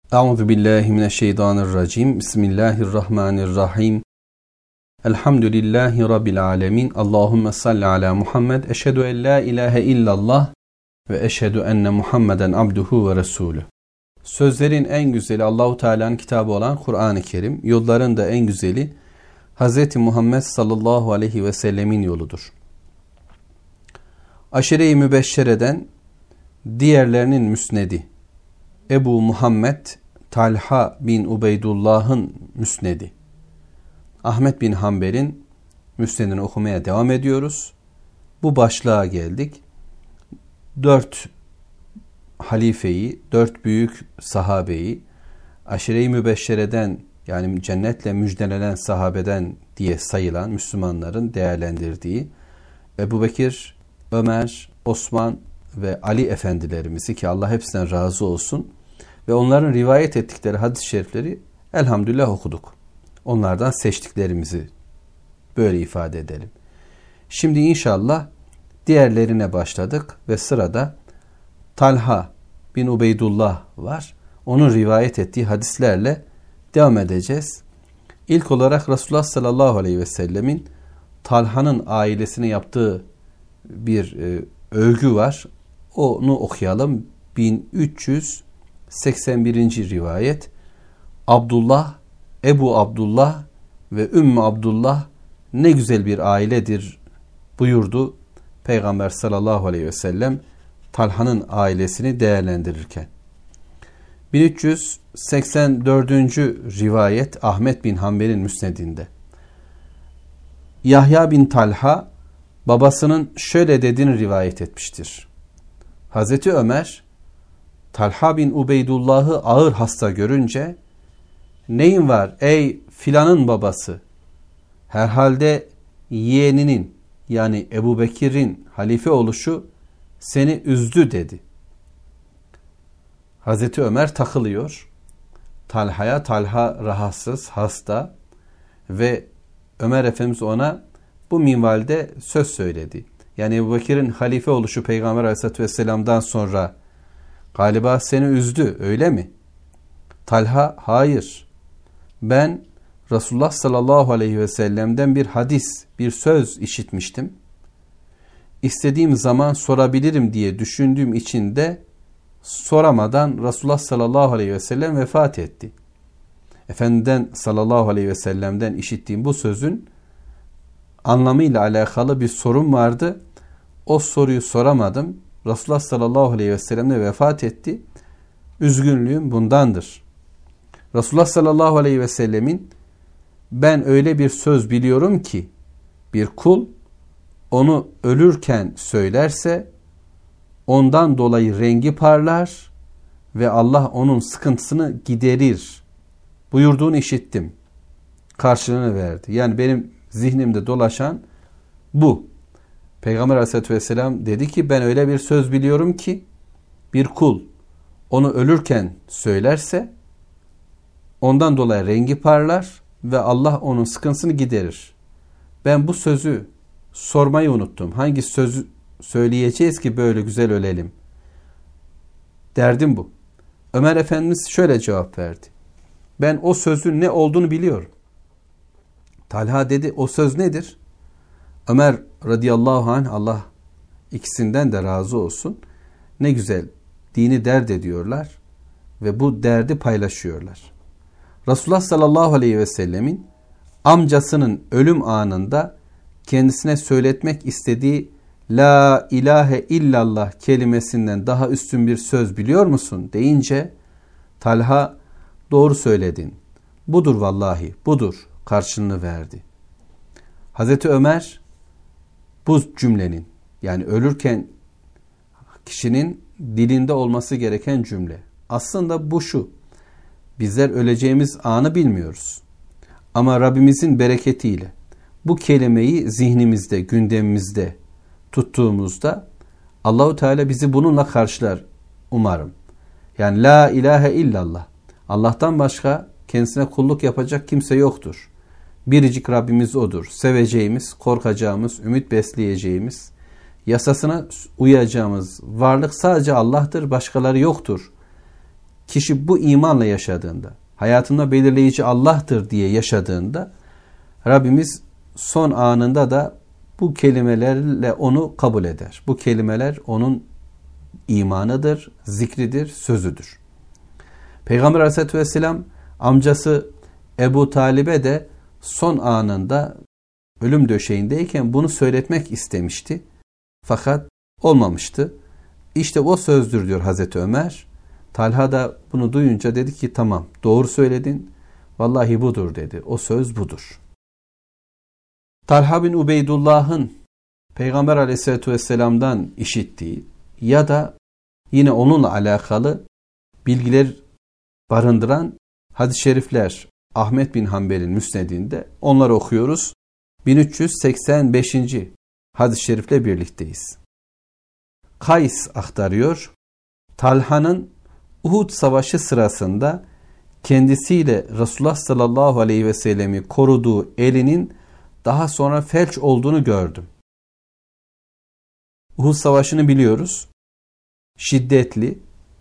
Euzu billahi mineşşeytanirracim. Bismillahirrahmanirrahim. Elhamdülillahi rabbil alamin. Allahumme salli ala Muhammed. Eşhedü en la ilahe illallah ve eşhedü enne Muhammeden abduhu ve resulü. Sözlerin en güzeli Allahu Teala'nın kitabı olan Kur'an-ı Kerim. Yolların da en güzeli Hz. Muhammed sallallahu aleyhi ve sellemin yoludur. Aşire-i Mübeşşere'den diğerlerinin müsnedi Ebu Muhammed Talha bin Ubeydullah'ın müsnedi. Ahmet bin Hanbel'in müsnedini okumaya devam ediyoruz. Bu başlığa geldik. 4 halifeyi, 4 büyük sahabeyi, Aşire-i Mübeşşere'den yani cennetle müjdelenen sahabeden diye sayılan Müslümanların değerlendirdiği Ebu Bekir, Ömer, Osman ve Ali efendilerimizi, ki Allah hepsinden razı olsun, ve onların rivayet ettikleri hadis-i şerifleri elhamdülillah okuduk. Onlardan seçtiklerimizi böyle ifade edelim. Şimdi inşallah diğerlerine başladık ve sırada Talha bin Ubeydullah var. Onun rivayet ettiği hadislerle devam edeceğiz. İlk olarak Resulullah sallallahu aleyhi ve sellemin Talha'nın ailesine yaptığı bir övgü var. Onu okuyalım. 1381. rivayet. Abdullah, Ebu Abdullah ve Ümmü Abdullah ne güzel bir ailedir buyurdu Peygamber sallallahu aleyhi ve sellem Talha'nın ailesini değerlendirirken. 1384. rivayet Ahmet bin Hanbel'in müsnedinde. Yahya bin Talha babasının şöyle dediğini rivayet etmiştir. Hazreti Ömer Talha bin Ubeydullah'ı ağır hasta görünce "Neyin var ey filanın babası? Herhalde yeğeninin yani Ebu Bekir'in halife oluşu seni üzdü" dedi. Hazreti Ömer takılıyor. Talha rahatsız, hasta ve Ömer Efendimiz ona bu minvalde söz söyledi. Yani Ebu Bekir'in halife oluşu Peygamber Aleyhisselatü Vesselam'dan sonra galiba seni üzdü, öyle mi? Talha, hayır. Ben Resulullah sallallahu aleyhi ve sellem'den bir hadis, bir söz işitmiştim. İstediğim zaman sorabilirim diye düşündüğüm için de soramadan Resulullah sallallahu aleyhi ve sellem vefat etti. Efendiden sallallahu aleyhi ve sellem'den işittiğim bu sözün anlamıyla alakalı bir sorum vardı. O soruyu soramadım. Resulullah sallallahu aleyhi ve sellem de vefat etti. Üzgünlüğüm bundandır. Resulullah sallallahu aleyhi ve sellemin "Ben öyle bir söz biliyorum ki bir kul onu ölürken söylerse ondan dolayı rengi parlar ve Allah onun sıkıntısını giderir" buyurduğunu işittim. Karşılığını verdi. Yani benim zihnimde dolaşan bu. Peygamber Aleyhisselatü Vesselam dedi ki ben öyle bir söz biliyorum ki bir kul onu ölürken söylerse ondan dolayı rengi parlar ve Allah onun sıkıntısını giderir. Ben bu sözü sormayı unuttum. Hangi sözü söyleyeceğiz ki böyle güzel ölelim? Derdim bu. Ömer Efendimiz şöyle cevap verdi. Ben o sözün ne olduğunu biliyorum. Talha dedi, o söz nedir? Ömer radıyallahu anh, Allah ikisinden de razı olsun, ne güzel dini dert ediyorlar ve bu derdi paylaşıyorlar. Resulullah sallallahu aleyhi ve sellemin amcasının ölüm anında kendisine söyletmek istediği "La ilahe illallah" kelimesinden daha üstün bir söz biliyor musun deyince Talha "Doğru söyledin. Budur vallahi, budur" karşılığını verdi. Hazreti Ömer bu cümlenin, yani ölürken kişinin dilinde olması gereken cümle. Aslında bu şu: bizler öleceğimiz anı bilmiyoruz. Ama Rabbimizin bereketiyle bu kelimeyi zihnimizde, gündemimizde tuttuğumuzda Allahu Teala bizi bununla karşılar umarım. Yani la ilahe illallah. Allah'tan başka kendisine kulluk yapacak kimse yoktur. Biricik Rabbimiz O'dur. Seveceğimiz, korkacağımız, ümit besleyeceğimiz, yasasına uyacağımız varlık sadece Allah'tır, başkaları yoktur kişi bu imanla yaşadığında, hayatında belirleyici Allah'tır diye yaşadığında, Rabbimiz son anında da bu kelimelerle onu kabul eder. Bu kelimeler onun imanıdır, zikridir, sözüdür. Peygamber Aleyhisselatü Vesselam amcası Ebu Talib'e de son anında ölüm döşeğindeyken bunu söyletmek istemişti. Fakat olmamıştı. İşte o sözdür diyor Hazreti Ömer. Talha da bunu duyunca dedi ki tamam, doğru söyledin. Vallahi budur dedi. O söz budur. Talha bin Ubeydullah'ın Peygamber Aleyhisselatü Vesselam'dan işittiği ya da yine onunla alakalı bilgiler barındıran hadis-i şerifler Ahmet bin Hanbel'in müsnedinde, onları okuyoruz. 1385. hadis-i şerifle birlikteyiz. Kays aktarıyor. Talha'nın Uhud Savaşı sırasında kendisiyle Resulullah sallallahu aleyhi ve sellemi koruduğu elinin daha sonra felç olduğunu gördüm. Uhud Savaşı'nı biliyoruz. Şiddetli.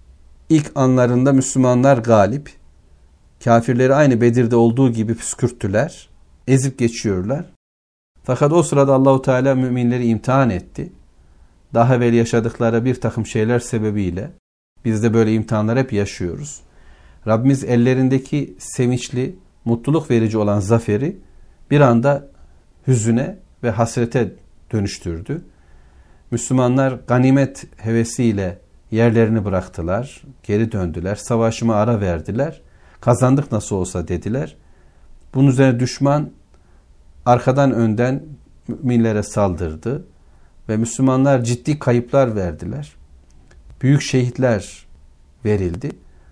İlk anlarında Müslümanlar galip. Kafirleri aynı Bedir'de olduğu gibi püskürttüler. Ezip geçiyorlar. Fakat o sırada Allahu Teala müminleri imtihan etti. Daha evvel yaşadıkları bir takım şeyler sebebiyle biz de böyle imtihanlar hep yaşıyoruz. Rabbimiz ellerindeki sevinçli, mutluluk verici olan zaferi bir anda hüzüne ve hasrete dönüştürdü. Müslümanlar ganimet hevesiyle yerlerini bıraktılar, geri döndüler, savaşıma ara verdiler, kazandık nasıl olsa dediler. Bunun üzerine düşman arkadan önden müminlere saldırdı ve Müslümanlar ciddi kayıplar verdiler. Büyük şehitler verildi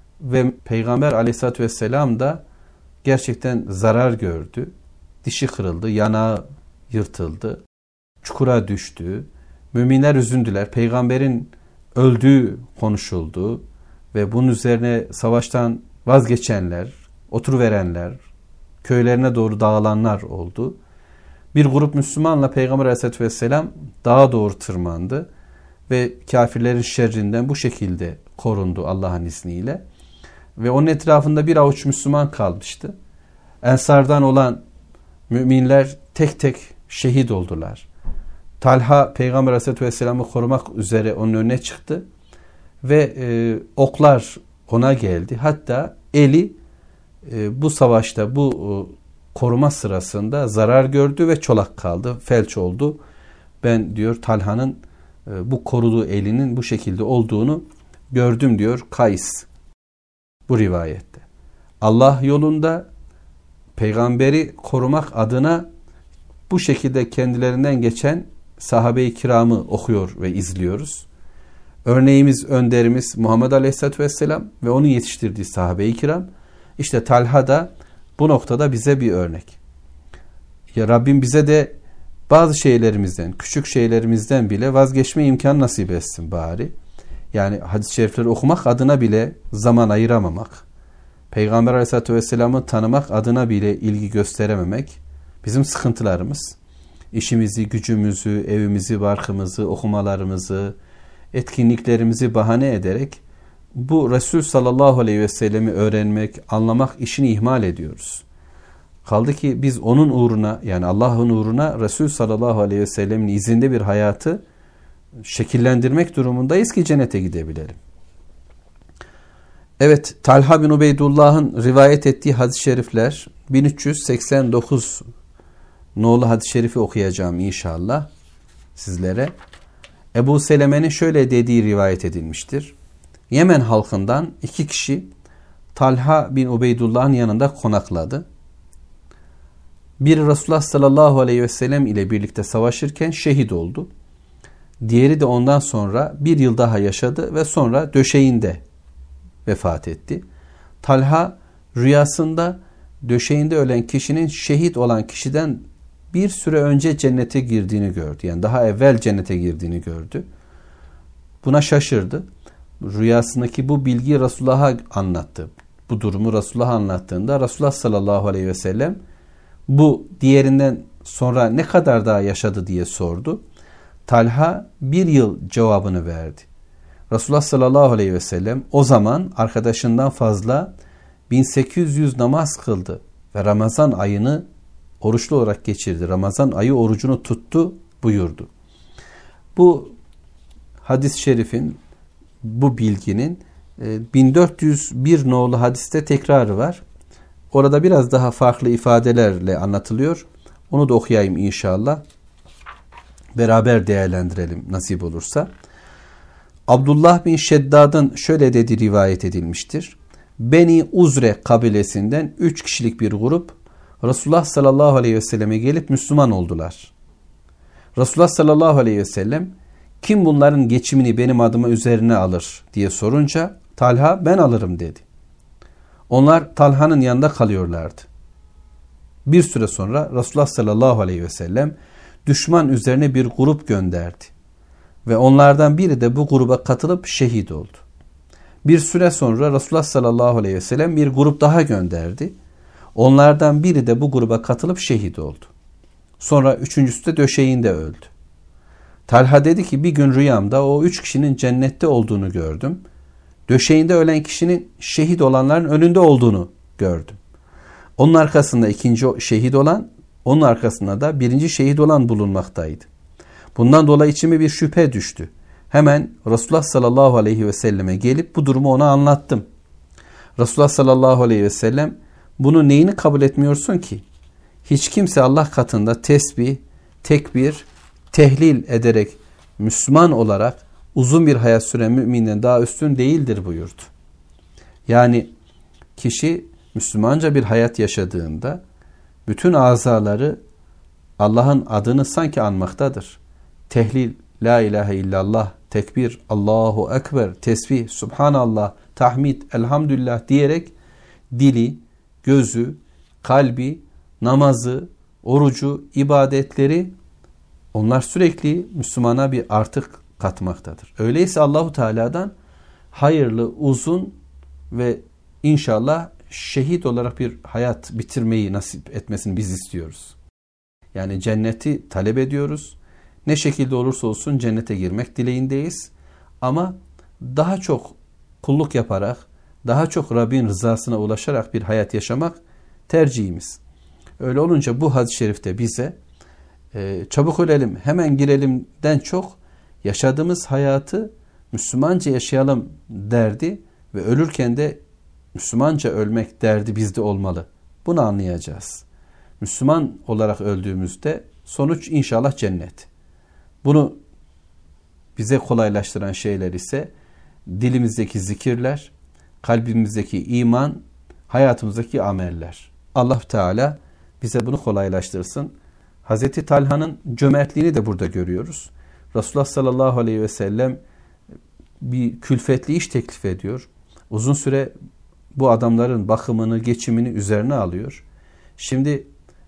ve Peygamber Aleyhisselatü Vesselam da gerçekten zarar gördü. Dişi kırıldı, yanağı yırtıldı, çukura düştü. Müminler üzüldüler. Peygamberin öldüğü konuşuldu ve bunun üzerine savaştan vazgeçenler, oturuverenler, köylerine doğru dağılanlar oldu. Bir grup Müslümanla Peygamber Aleyhisselatü Vesselam dağa doğru tırmandı ve kafirlerin şerrinden bu şekilde korundu Allah'ın izniyle. Ve onun etrafında bir avuç Müslüman kalmıştı. Ensardan olan müminler tek tek şehit oldular. Talha Peygamber Aleyhisselatü Vesselam'ı korumak üzere onun önüne çıktı ve oklar ona geldi. Hatta eli bu savaşta, bu koruma sırasında zarar gördü ve çolak kaldı, felç oldu. Ben diyor Talha'nın bu koruduğu elinin bu şekilde olduğunu gördüm diyor Kays bu rivayette. Allah yolunda peygamberi korumak adına bu şekilde kendilerinden geçen sahabe-i kiramı okuyor ve izliyoruz. Örneğimiz, önderimiz Muhammed Aleyhisselatü Vesselam ve onun yetiştirdiği sahabe-i kiram. İşte Talha da bu noktada bize bir örnek. Ya Rabbim bize de bazı şeylerimizden, küçük şeylerimizden bile vazgeçme imkanı nasip etsin bari. Yani hadis-i şerifleri okumak adına bile zaman ayıramamak, Peygamber Aleyhisselatü Vesselam'ı tanımak adına bile ilgi gösterememek bizim sıkıntılarımız. İşimizi, gücümüzü, evimizi, barkımızı, okumalarımızı, etkinliklerimizi bahane ederek bu Resul sallallahu aleyhi ve sellemi öğrenmek, anlamak işini ihmal ediyoruz. Kaldı ki biz onun uğruna, yani Allah'ın uğruna Resul sallallahu aleyhi ve sellemin izinde bir hayatı şekillendirmek durumundayız ki cennete gidebilelim. Evet, Talha bin Ubeydullah'ın rivayet ettiği hadis-i şerifler 1389 nolu hadis-i şerifi okuyacağım inşallah sizlere. Ebu Seleme'nin şöyle dediği rivayet edilmiştir. Yemen halkından 2 kişi Talha bin Ubeydullah'ın yanında konakladı. Biri Resulullah sallallahu aleyhi ve sellem ile birlikte savaşırken şehit oldu. Diğeri de ondan sonra 1 yıl daha yaşadı ve sonra döşeğinde vefat etti. Talha rüyasında döşeğinde ölen kişinin şehit olan kişiden bir süre önce cennete girdiğini gördü. Yani daha evvel cennete girdiğini gördü. Buna şaşırdı. Rüyasındaki bu bilgiyi Resulullah'a anlattı. Bu durumu Resulullah'a anlattığında Resulullah sallallahu aleyhi ve sellem bu diğerinden sonra ne kadar daha yaşadı diye sordu. Talha 1 yıl cevabını verdi. Resulullah sallallahu aleyhi ve sellem o zaman arkadaşından fazla 1800 namaz kıldı ve Ramazan ayını oruçlu olarak geçirdi. Ramazan ayı orucunu tuttu buyurdu. Bu hadis-i şerifin, bu bilginin 1401 nolu hadiste tekrarı var. Orada biraz daha farklı ifadelerle anlatılıyor. Onu da okuyayım inşallah. Beraber değerlendirelim nasip olursa. Abdullah bin Şeddad'ın şöyle dediği rivayet edilmiştir. Beni Uzre kabilesinden 3 kişilik bir grup Resulullah sallallahu aleyhi ve selleme gelip Müslüman oldular. Resulullah sallallahu aleyhi ve sellem kim bunların geçimini benim adıma üzerine alır diye sorunca Talha ben alırım dedi. Onlar Talha'nın yanında kalıyorlardı. Bir süre sonra Resulullah sallallahu aleyhi ve sellem düşman üzerine bir grup gönderdi. Ve onlardan biri de bu gruba katılıp şehit oldu. Bir süre sonra Resulullah sallallahu aleyhi ve sellem bir grup daha gönderdi. Onlardan biri de bu gruba katılıp şehit oldu. Sonra üçüncüsü de döşeğinde öldü. Talha dedi ki bir gün rüyamda o 3 kişinin cennette olduğunu gördüm. Döşeğinde ölen kişinin şehit olanların önünde olduğunu gördüm. Onun arkasında ikinci şehit olan, onun arkasında da birinci şehit olan bulunmaktaydı. Bundan dolayı içime bir şüphe düştü. Hemen Resulullah sallallahu aleyhi ve selleme gelip bu durumu ona anlattım. Resulullah sallallahu aleyhi ve sellem bunu neyini kabul etmiyorsun ki? Hiç kimse Allah katında tesbih, tekbir, tehlil ederek Müslüman olarak uzun bir hayat süren müminden daha üstün değildir buyurdu. Yani kişi Müslümanca bir hayat yaşadığında bütün azaları Allah'ın adını sanki anmaktadır. Tehlil, la ilahe illallah, tekbir, Allahu ekber, tesbih, subhanallah, tahmid, elhamdülillah diyerek dili, gözü, kalbi, namazı, orucu, ibadetleri onlar sürekli Müslümana bir artık katmaktadır. Öyleyse Allahu Teala'dan hayırlı, uzun ve inşallah şehit olarak bir hayat bitirmeyi nasip etmesini biz istiyoruz. Yani cenneti talep ediyoruz. Ne şekilde olursa olsun cennete girmek dileğindeyiz. Ama daha çok kulluk yaparak, daha çok Rabbin rızasına ulaşarak bir hayat yaşamak tercihimiz. Öyle olunca bu hadis-i şerifte bize çabuk ölelim, hemen girelimden çok yaşadığımız hayatı Müslümanca yaşayalım derdi ve ölürken de Müslümanca ölmek derdi bizde olmalı. Bunu anlayacağız. Müslüman olarak öldüğümüzde sonuç inşallah cennet. Bunu bize kolaylaştıran şeyler ise dilimizdeki zikirler, kalbimizdeki iman, hayatımızdaki ameller. Allah Teala bize bunu kolaylaştırsın. Hazreti Talha'nın cömertliğini de burada görüyoruz. Resulullah sallallahu aleyhi ve sellem bir külfetli iş teklif ediyor. Uzun süre bu adamların bakımını, geçimini üzerine alıyor. Şimdi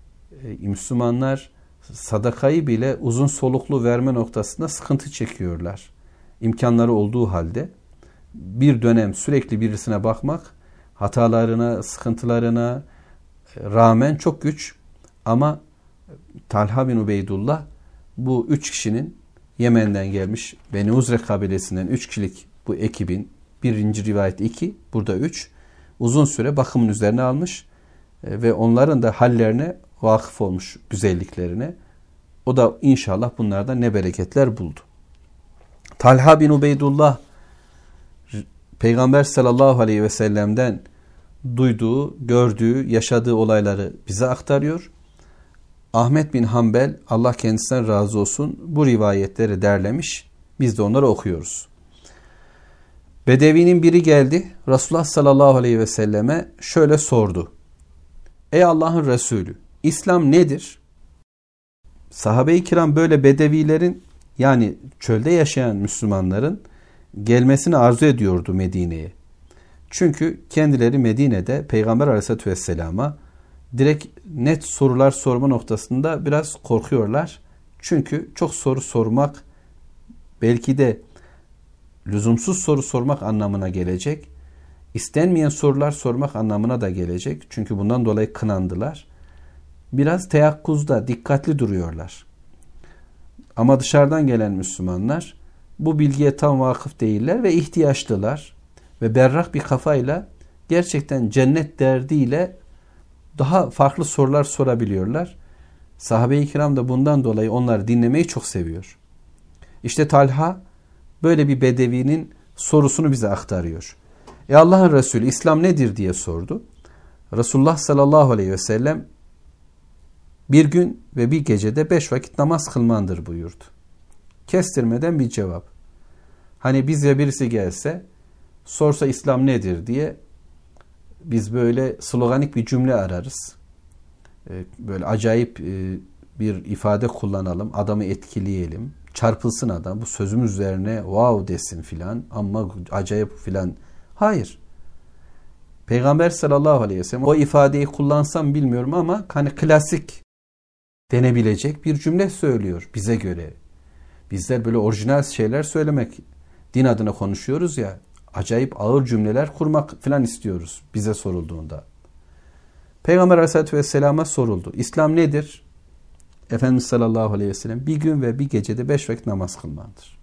Müslümanlar sadakayı bile uzun soluklu verme noktasında sıkıntı çekiyorlar. İmkanları olduğu halde bir dönem sürekli birisine bakmak hatalarına, sıkıntılarına rağmen çok güç. Ama Talha bin Ubeydullah bu 3 kişinin Yemen'den gelmiş Beni Uzre kabilesinden 3 kişilik bu ekibin birinci rivayet 2, burada 3 uzun süre bakımın üzerine almış ve onların da hallerine vakıf olmuş, güzelliklerine. O da inşallah bunlardan ne bereketler buldu. Talha bin Ubeydullah Peygamber sallallahu aleyhi ve sellem'den duyduğu, gördüğü, yaşadığı olayları bize aktarıyor. Ahmet bin Hanbel, Allah kendisinden razı olsun, bu rivayetleri derlemiş. Biz de onları okuyoruz. Bedevinin biri geldi. Resulullah sallallahu aleyhi ve selleme şöyle sordu. Ey Allah'ın Resulü, İslam nedir? Sahabe-i kiram böyle bedevilerin, yani çölde yaşayan Müslümanların gelmesini arzu ediyordu Medine'ye. Çünkü kendileri Medine'de Peygamber aleyhissalatü vesselama direkt net sorular sorma noktasında biraz korkuyorlar. Çünkü çok soru sormak belki de lüzumsuz soru sormak anlamına gelecek. İstenmeyen sorular sormak anlamına da gelecek. Çünkü bundan dolayı kınandılar. Biraz teyakkuzda, dikkatli duruyorlar. Ama dışarıdan gelen Müslümanlar bu bilgiye tam vakıf değiller ve ihtiyaçlılar ve berrak bir kafayla gerçekten cennet derdiyle daha farklı sorular sorabiliyorlar. Sahabe-i kiram da bundan dolayı onları dinlemeyi çok seviyor. İşte Talha böyle bir bedevinin sorusunu bize aktarıyor. Allah'ın Resulü İslam nedir diye sordu. Resulullah sallallahu aleyhi ve sellem bir gün ve bir gecede 5 vakit namaz kılmandır buyurdu. Kestirmeden bir cevap. Hani bize birisi gelse sorsa İslam nedir diye biz böyle sloganik bir cümle ararız. Böyle acayip bir ifade kullanalım, adamı etkileyelim, çarpılsın adam, bu sözümüz üzerine wow desin filan, ama acayip filan. Hayır. Peygamber sallallahu aleyhi ve sellem o ifadeyi kullansam bilmiyorum ama hani klasik denebilecek bir cümle söylüyor bize göre. Bizler böyle orijinal şeyler söylemek, din adına konuşuyoruz ya, acayip ağır cümleler kurmak filan istiyoruz bize sorulduğunda. Peygamber aleyhissalatü vesselama soruldu. İslam nedir? Efendimiz sallallahu aleyhi ve sellem bir gün ve bir gecede 5 vakit namaz kılmandır.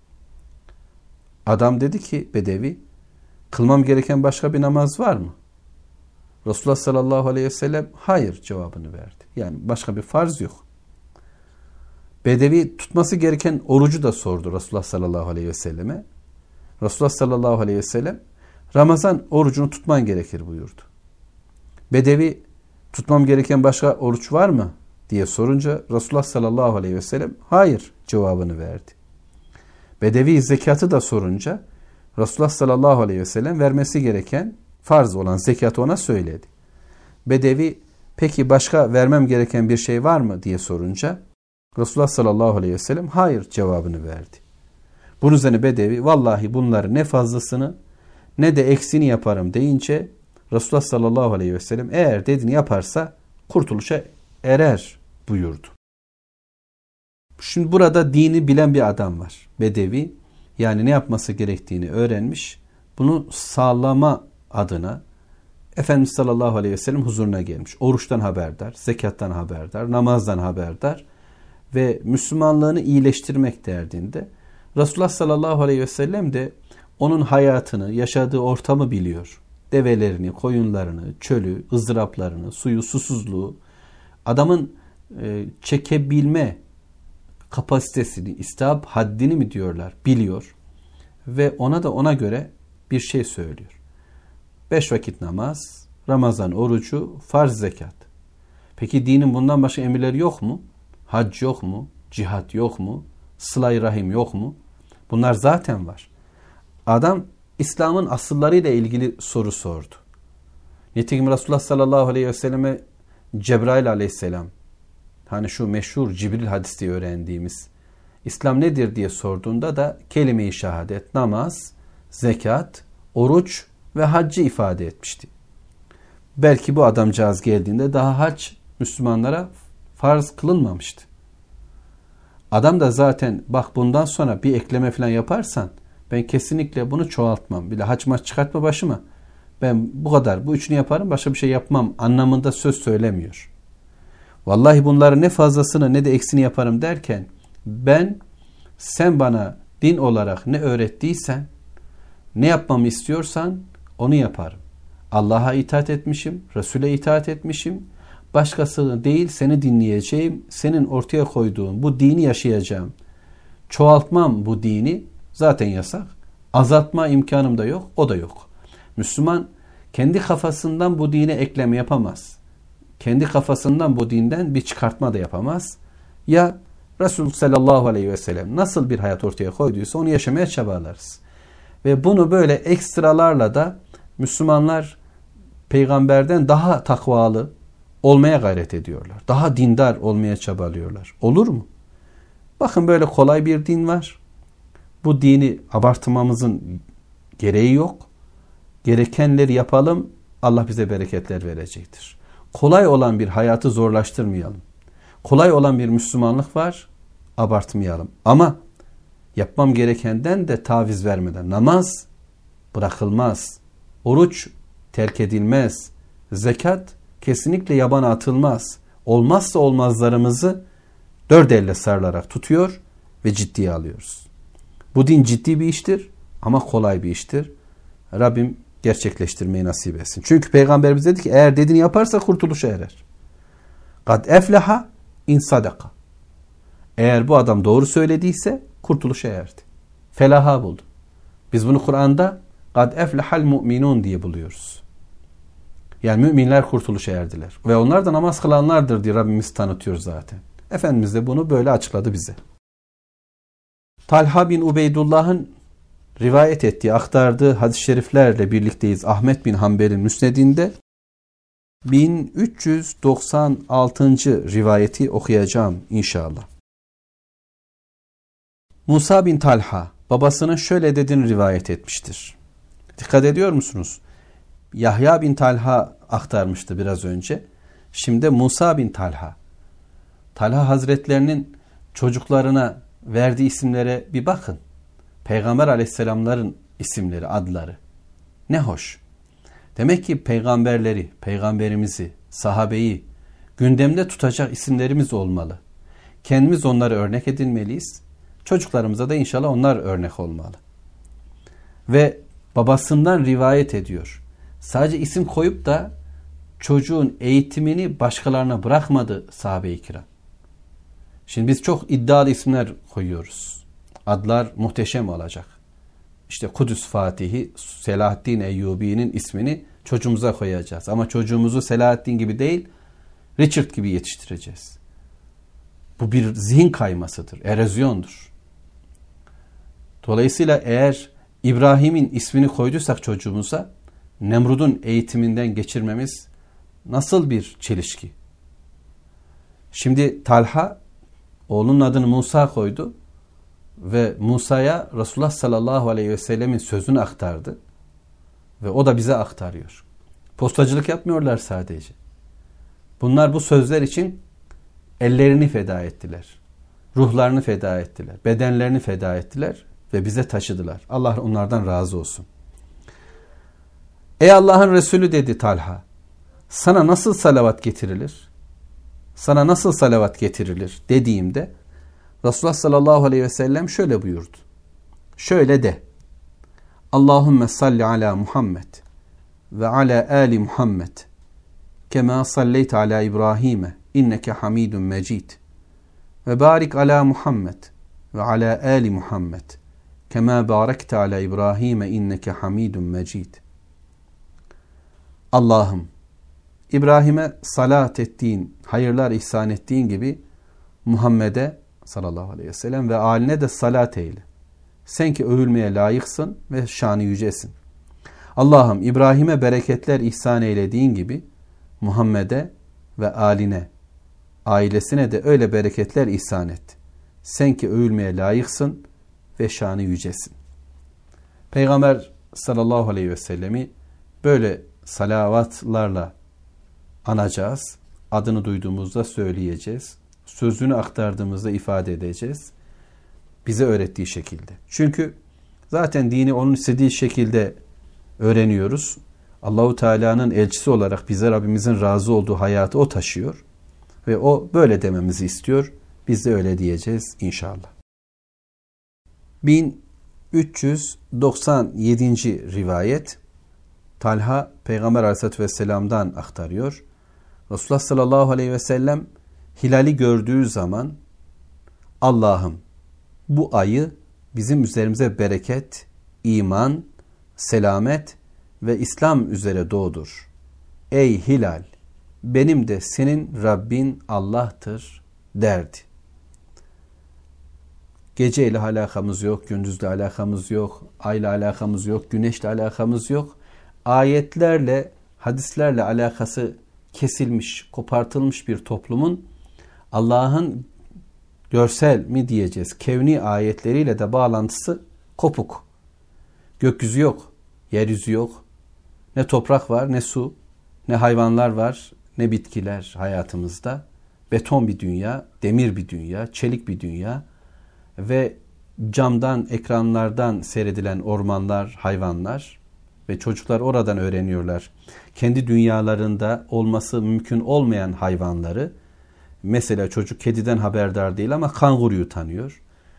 Adam dedi ki bedevi, kılmam gereken başka bir namaz var mı? Resulullah sallallahu aleyhi ve sellem hayır cevabını verdi. Yani başka bir farz yok. Bedevi tutması gereken orucu da sordu Resulullah sallallahu aleyhi ve selleme. Resulullah sallallahu aleyhi ve sellem Ramazan orucunu tutman gerekir buyurdu. Bedevi tutmam gereken başka oruç var mı diye sorunca Resulullah sallallahu aleyhi ve sellem hayır cevabını verdi. Bedevi zekatı da sorunca Resulullah sallallahu aleyhi ve sellem vermesi gereken farz olan zekatı ona söyledi. Bedevi peki başka vermem gereken bir şey var mı diye sorunca Resulullah sallallahu aleyhi ve sellem hayır cevabını verdi. Bunun üzerine bedevi vallahi bunları ne fazlasını ne de eksini yaparım deyince Resulullah sallallahu aleyhi ve sellem eğer dediğini yaparsa kurtuluşa erer buyurdu. Şimdi burada dini bilen bir adam var. Bedevi, yani ne yapması gerektiğini öğrenmiş. Bunu sağlama adına Efendimiz sallallahu aleyhi ve sellem huzuruna gelmiş. Oruçtan haberdar, zekattan haberdar, namazdan haberdar ve Müslümanlığını iyileştirmek derdinde. Resulullah sallallahu aleyhi ve sellem de onun hayatını, yaşadığı ortamı biliyor. Develerini, koyunlarını, çölü, ızdıraplarını, suyu, susuzluğu, adamın çekebilme kapasitesini, istihap haddini mi diyorlar, biliyor. Ve ona da ona göre bir şey söylüyor. 5 vakit namaz, Ramazan orucu, farz zekat. Peki dinin bundan başka emirleri yok mu? Hac yok mu? Cihat yok mu? Sıla-i rahim yok mu? Bunlar zaten var. Adam İslam'ın asıllarıyla ilgili soru sordu. Nitekim Resulullah sallallahu aleyhi ve selleme Cebrail aleyhisselam, hani şu meşhur Cibril hadis diye öğrendiğimiz İslam nedir diye sorduğunda da kelime-i şehadet, namaz, zekat, oruç ve haccı ifade etmişti. Belki bu adamcağız geldiğinde daha hac Müslümanlara farz kılınmamıştı. Adam da zaten bak bundan sonra bir ekleme falan yaparsan ben kesinlikle bunu çoğaltmam. Bir de hac maç çıkartma başıma. Ben bu kadar, bu üçünü yaparım, başka bir şey yapmam anlamında söz söylemiyor. Vallahi bunları ne fazlasını ne de eksini yaparım derken sen bana din olarak ne öğrettiysen, ne yapmamı istiyorsan onu yaparım. Allah'a itaat etmişim, Resul'e itaat etmişim. Başkasını değil seni dinleyeceğim, senin ortaya koyduğun bu dini yaşayacağım. Çoğaltmam bu dini zaten yasak. Azaltma imkanım da yok, o da yok. Müslüman kendi kafasından bu dine ekleme yapamaz. Kendi kafasından bu dinden bir çıkartma da yapamaz. Ya Resul sallallahu aleyhi ve sellem nasıl bir hayat ortaya koyduysa onu yaşamaya çabalarız. Ve bunu böyle ekstralarla da Müslümanlar peygamberden daha takvalı olmaya gayret ediyorlar. Daha dindar olmaya çabalıyorlar. Olur mu? Bakın böyle kolay bir din var. Bu dini abartmamızın gereği yok. Gerekenleri yapalım. Allah bize bereketler verecektir. Kolay olan bir hayatı zorlaştırmayalım. Kolay olan bir Müslümanlık var. Abartmayalım. Ama yapmam gerekenden de taviz vermeden. Namaz bırakılmaz. Oruç terk edilmez. Zekat kesinlikle yabana atılmaz. Olmazsa olmazlarımızı dört elle sarılarak tutuyor ve ciddiye alıyoruz. Bu din ciddi bir iştir ama kolay bir iştir. Rabbim gerçekleştirmeyi nasip etsin. Çünkü Peygamberimiz dedi ki eğer dediğini yaparsa kurtuluşa erer. Kad efleha in sadaka. Eğer bu adam doğru söylediyse kurtuluşa erdi. Felaha buldu. Biz bunu Kur'an'da kad eflehal mu'minun diye buluyoruz. Yani müminler kurtuluşa erdiler. Ve onlar da namaz kılanlardır diye Rabbimiz tanıtıyor zaten. Efendimiz de bunu böyle açıkladı bize. Talha bin Ubeydullah'ın rivayet ettiği, aktardığı hadis-i şeriflerle birlikteyiz. Ahmet bin Hanbel'in müsnedinde 1396. rivayeti okuyacağım inşallah. Musa bin Talha babasının şöyle dediğini rivayet etmiştir. Dikkat ediyor musunuz? Yahya bin Talha aktarmıştı biraz önce. Şimdi Musa bin Talha. Talha Hazretlerinin çocuklarına verdiği isimlere bir bakın. Peygamber aleyhisselamların isimleri, adları. Ne hoş. Demek ki peygamberleri, peygamberimizi, sahabeyi gündemde tutacak isimlerimiz olmalı. Kendimiz onları örnek edinmeliyiz. Çocuklarımıza da inşallah onlar örnek olmalı. Ve babasından rivayet ediyor. Sadece isim koyup da çocuğun eğitimini başkalarına bırakmadı sahabe-i kiram. Şimdi biz çok iddialı isimler koyuyoruz. Adlar muhteşem olacak. İşte Kudüs Fatihi, Selahaddin Eyyubi'nin ismini çocuğumuza koyacağız. Ama çocuğumuzu Selahaddin gibi değil, Richard gibi yetiştireceğiz. Bu bir zihin kaymasıdır, erozyondur. Dolayısıyla eğer İbrahim'in ismini koyduysak çocuğumuza, Nemrud'un eğitiminden geçirmemiz nasıl bir çelişki? Şimdi Talha oğlunun adını Musa koydu ve Musa'ya Resulullah sallallahu aleyhi ve sellemin sözünü aktardı ve o da bize aktarıyor. Postacılık yapmıyorlar sadece. Bunlar bu sözler için ellerini feda ettiler, ruhlarını feda ettiler, bedenlerini feda ettiler ve bize taşıdılar. Allah onlardan razı olsun. Ey Allah'ın Resulü dedi Talha, sana nasıl salavat getirilir? Sana nasıl salavat getirilir dediğimde Resulullah sallallahu aleyhi ve sellem şöyle buyurdu. Şöyle de. Allahümme salli ala Muhammed ve ala ali Muhammed kema salleyte ala İbrahim'e inneke hamidun mecid ve barik ala Muhammed ve ala ali Muhammed kema barekte ala İbrahim'e inneke hamidun mecid. Allah'ım İbrahim'e salat ettiğin, hayırlar ihsan ettiğin gibi Muhammed'e sallallahu aleyhi ve sellem ve âline de salat eyle. Sen ki övülmeye layıksın ve şanı yücesin. Allah'ım İbrahim'e bereketler ihsan eylediğin gibi Muhammed'e ve âline, ailesine de öyle bereketler ihsan et. Sen ki övülmeye layıksın ve şanı yücesin. Peygamber sallallahu aleyhi ve sellemi böyle salavatlarla anacağız. Adını duyduğumuzda söyleyeceğiz. Sözünü aktardığımızda ifade edeceğiz. Bize öğrettiği şekilde. Çünkü zaten dini onun istediği şekilde öğreniyoruz. Allahu Teala'nın elçisi olarak bize Rabbimizin razı olduğu hayatı o taşıyor. Ve o böyle dememizi istiyor. Biz de öyle diyeceğiz inşallah. 1397. rivayet Talha Peygamber Aleyhisselatü Vesselam'dan aktarıyor. Resulullah sallallahu aleyhi ve sellem hilali gördüğü zaman Allah'ım bu ayı bizim üzerimize bereket, iman, selamet ve İslam üzere doğdur. Ey hilal, benim de senin Rabbin Allah'tır derdi. Geceyle alakamız yok, gündüzle alakamız yok, ayla alakamız yok, güneşle alakamız yok. Ayetlerle, hadislerle alakası kesilmiş, kopartılmış bir toplumun Allah'ın görsel mi diyeceğiz, kevni ayetleriyle de bağlantısı kopuk. Gökyüzü yok, yeryüzü yok, ne toprak var, ne su, ne hayvanlar var, ne bitkiler hayatımızda. Beton bir dünya, demir bir dünya, çelik bir dünya ve camdan, ekranlardan seyredilen ormanlar, hayvanlar ve çocuklar oradan öğreniyorlar. Kendi dünyalarında olması mümkün olmayan hayvanları, mesela çocuk kediden haberdar değil ama kanguruyu tanıyor.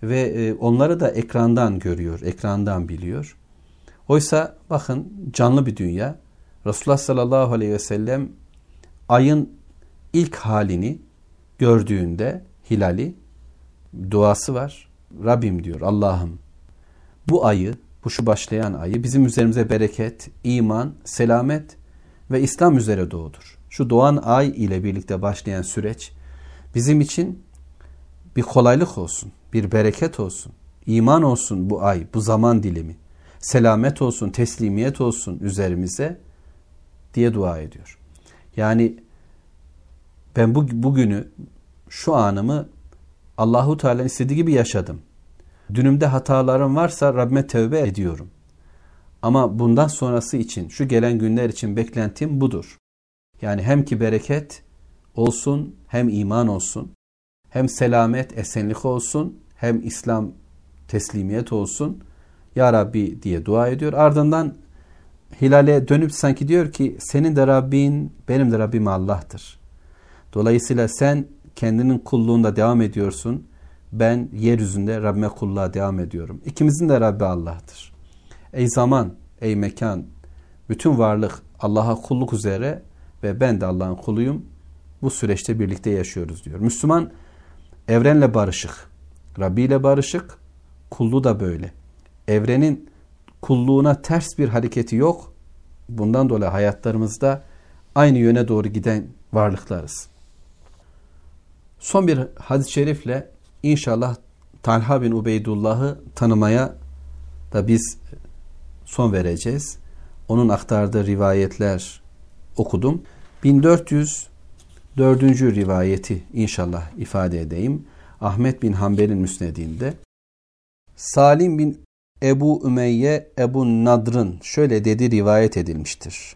ve onları da ekrandan görüyor, ekrandan biliyor. Oysa bakın canlı bir dünya. Resulullah sallallahu aleyhi ve sellem ayın ilk halini gördüğünde hilali duası var. Rabbim diyor, Allah'ım bu ayı, bu şu başlayan ayı bizim üzerimize bereket, iman, selamet ve İslam üzere doğdur. Şu doğan ay ile birlikte başlayan süreç bizim için bir kolaylık olsun, bir bereket olsun, iman olsun bu ay, bu zaman dilimi, selamet olsun, teslimiyet olsun üzerimize diye dua ediyor. Yani ben bugünü, şu anımı Allahu Teala istediği gibi yaşadım. Dünümde hatalarım varsa Rabbime tövbe ediyorum. Ama bundan sonrası için, şu gelen günler için beklentim budur. Yani hem ki bereket olsun, hem iman olsun, hem selamet, esenlik olsun, hem İslam teslimiyet olsun. Ya Rabbi diye dua ediyor. Ardından hilale dönüp sanki diyor ki senin de Rabbin, benim de Rabbim Allah'tır. Dolayısıyla sen kendinin kulluğunda devam ediyorsun. Ben yeryüzünde Rabbime kulluğa devam ediyorum. İkimizin de Rabbi Allah'tır. Ey zaman, ey mekan, bütün varlık Allah'a kulluk üzere ve ben de Allah'ın kuluyum. Bu süreçte birlikte yaşıyoruz diyor. Müslüman evrenle barışık, Rabbi ile barışık, kulluğu da böyle. Evrenin kulluğuna ters bir hareketi yok. Bundan dolayı hayatlarımızda aynı yöne doğru giden varlıklarız. Son bir hadis-i şerifle inşallah Talha bin Ubeydullah'ı tanımaya da biz son vereceğiz. Onun aktardığı rivayetler okudum. 1404. rivayeti inşallah ifade edeyim. Ahmet bin Hanbel'in müsnedinde Salim bin Ebu Ümeyye Ebu Nadr'ın şöyle dediği rivayet edilmiştir.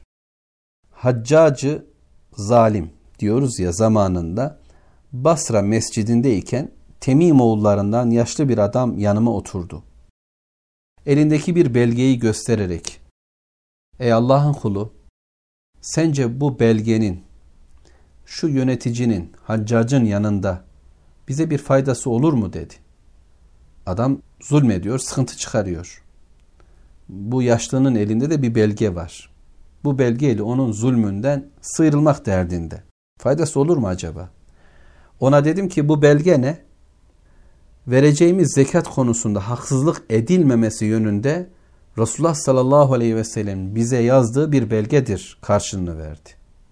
Haccacı zalim diyoruz ya, zamanında Basra mescidindeyken Temim oğullarından yaşlı bir adam yanıma oturdu. Elindeki bir belgeyi göstererek ey Allah'ın kulu, sence bu belgenin şu yöneticinin, Haccac'ın yanında bize bir faydası olur mu dedi. Adam zulmediyor, sıkıntı çıkarıyor. Bu yaşlının elinde de bir belge var. Bu belgeyle onun zulmünden sıyrılmak derdinde. Faydası olur mu acaba? Ona dedim ki bu belge ne? Vereceğimiz zekat konusunda haksızlık edilmemesi yönünde Resulullah sallallahu aleyhi ve sellem bize yazdığı bir belgedir karşılığını verdi.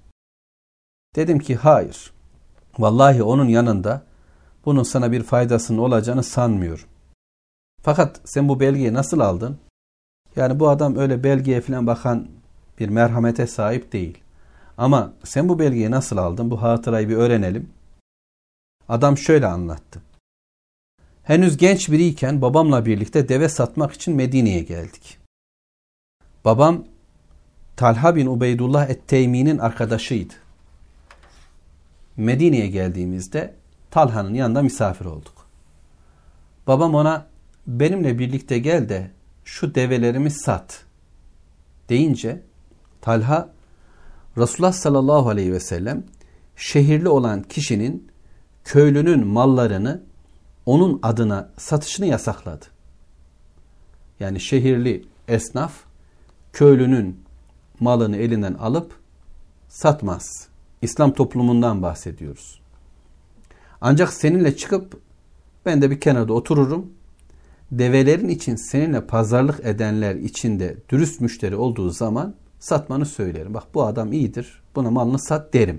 Dedim ki hayır. Vallahi onun yanında bunun sana bir faydasının olacağını sanmıyorum. Fakat sen bu belgeyi nasıl aldın? Yani bu adam öyle belgeye falan bakan bir merhamete sahip değil. Ama sen bu belgeyi nasıl aldın? Bu hatırayı bir öğrenelim. Adam şöyle anlattı. Henüz genç biriyken babamla birlikte deve satmak için Medine'ye geldik. Babam Talha bin Ubeydullah et-Teymi'nin arkadaşıydı. Medine'ye geldiğimizde Talha'nın yanında misafir olduk. Babam ona benimle birlikte gel de şu develerimi sat deyince Talha Resulullah sallallahu aleyhi ve sellem şehirli olan kişinin köylünün mallarını onun adına satışını yasakladı. Yani şehirli esnaf köylünün malını elinden alıp satmaz. İslam toplumundan bahsediyoruz. Ancak seninle çıkıp ben de bir kenarda otururum. Develerin için seninle pazarlık edenler için de dürüst müşteri olduğu zaman satmanı söylerim. Bak bu adam iyidir, buna malını sat derim.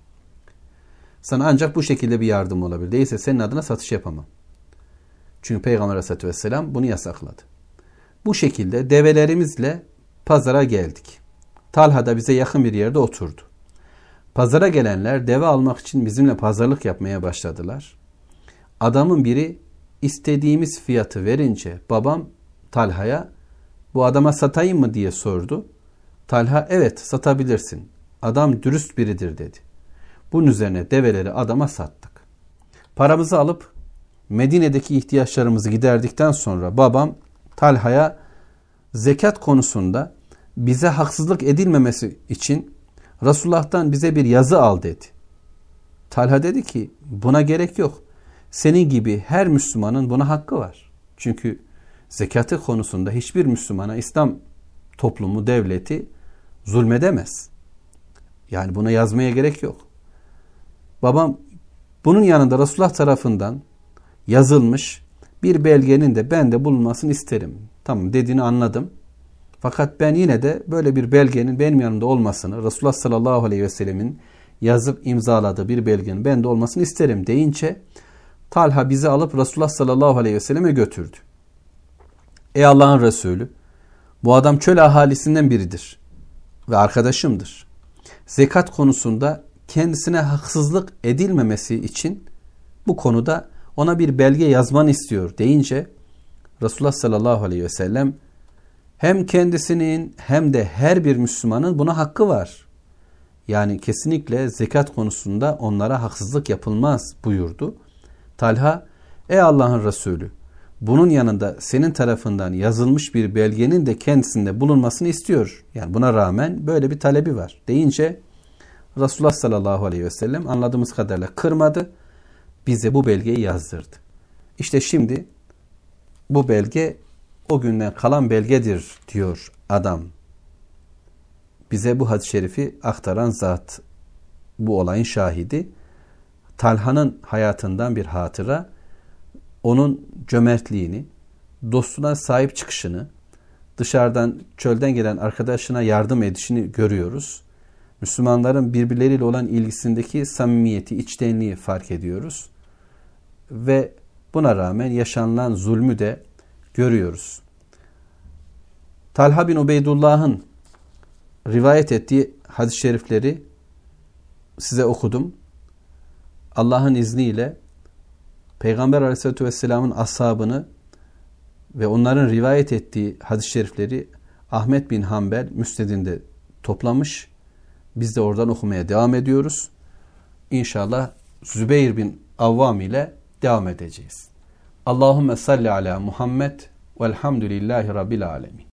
Sana ancak bu şekilde bir yardım olabilir. Değilse senin adına satış yapamam. Çünkü Peygamber Aleyhisselatü Vesselam bunu yasakladı. Bu şekilde develerimizle pazara geldik. Talha da bize yakın bir yerde oturdu. Pazara gelenler deve almak için bizimle pazarlık yapmaya başladılar. Adamın biri istediğimiz fiyatı verince babam Talha'ya bu adama satayım mı diye sordu. Talha evet satabilirsin. Adam dürüst biridir dedi. Bunun üzerine develeri adama sattık. Paramızı alıp Medine'deki ihtiyaçlarımızı giderdikten sonra babam Talha'ya zekat konusunda bize haksızlık edilmemesi için Resulullah'tan bize bir yazı al dedi. Talha dedi ki buna gerek yok. senin gibi her Müslümanın buna hakkı var. Çünkü zekatı konusunda hiçbir Müslümana İslam toplumu, devleti zulmedemez. Yani buna yazmaya gerek yok. Babam bunun yanında Resulullah tarafından yazılmış bir belgenin de bende bulunmasını isterim. Tamam, dediğini anladım. Fakat ben yine de böyle bir belgenin benim yanımda olmasını, Resulullah sallallahu aleyhi ve sellemin yazıp imzaladığı bir belgenin bende olmasını isterim deyince Talha bizi alıp Resulullah sallallahu aleyhi ve selleme götürdü. Ey Allah'ın Resulü, bu adam çöl ahalisinden biridir ve arkadaşımdır. Zekat konusunda kendisine haksızlık edilmemesi için bu konuda ona bir belge yazmanı istiyor deyince Resulullah sallallahu aleyhi ve sellem hem kendisinin hem de her bir Müslümanın buna hakkı var. Yani kesinlikle zekat konusunda onlara haksızlık yapılmaz buyurdu. Talha, ey Allah'ın Resulü, bunun yanında senin tarafından yazılmış bir belgenin de kendisinde bulunmasını istiyor. Yani buna rağmen böyle bir talebi var deyince Resulullah sallallahu aleyhi ve sellem anladığımız kadarıyla kırmadı. Bize bu belgeyi yazdırdı. İşte şimdi bu belge o günden kalan belgedir diyor adam. Bize bu hadis-i şerifi aktaran zat, bu olayın şahidi. Talha'nın hayatından bir hatıra, onun cömertliğini, dostuna sahip çıkışını, dışarıdan çölden gelen arkadaşına yardım edişini görüyoruz. Müslümanların birbirleriyle olan ilgisindeki samimiyeti, içtenliği fark ediyoruz. Ve buna rağmen yaşanılan zulmü de görüyoruz. Talha bin Ubeydullah'ın rivayet ettiği hadis-i şerifleri size okudum. Allah'ın izniyle Peygamber Aleyhisselatü Vesselam'ın ashabını ve onların rivayet ettiği hadis-i şerifleri Ahmet bin Hanbel Müsned'inde toplamış. Biz de oradan okumaya devam ediyoruz. İnşallah Zübeyir bin Avvam ile devam edeceğiz. Allahümme salli ala Muhammed velhamdülillahi rabbil alemin.